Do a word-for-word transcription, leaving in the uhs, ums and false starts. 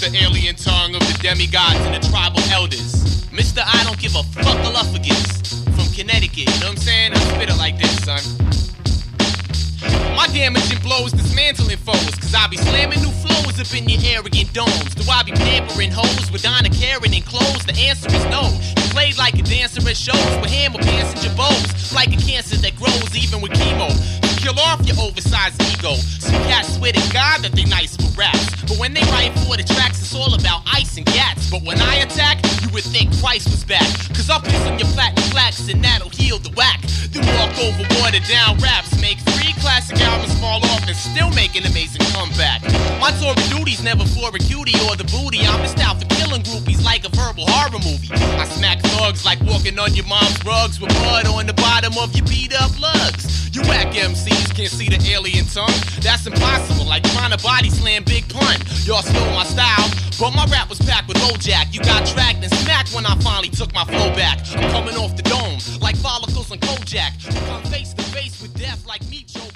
the alien tongue of the demigods and the tribal elders. Mister I don't give a fuck Aluffagus from Connecticut, you know what I'm saying? I spit it like this, son. My damaging blows dismantling foes, cause I be slamming new flows up in your arrogant domes. Do I be pampering hoes with Donna Karen and clothes? The answer is no. You played like a dancer at shows with hammer passenger bows, like a cancer that grows even with chemo. Kill off your oversized ego. Some cats swear to God that they nice for raps, but when they write for the tracks, it's all about ice and gats. But when I attack, you would think Christ was back, cause I'll piss on your platinum plaques and that'll heal the whack. Then walk over watered down raps, make three classic albums fall off and still make an amazing comeback. My Tory duty's never for a cutie or the booty. I'm just out for killing groupies like a verbal horror movie. I smack thugs like walking on your mom's rugs with blood on the bottom of your beat up lugs. You whack M Cs can't see the alien tongue. That's impossible, like trying to body slam Big Pun. Y'all stole my style, but my rap was packed with Bojack. You got dragged and smacked when I finally took my flow back. I'm coming off the dome like follicles on Kojak. You come face to face with death like me, Joe.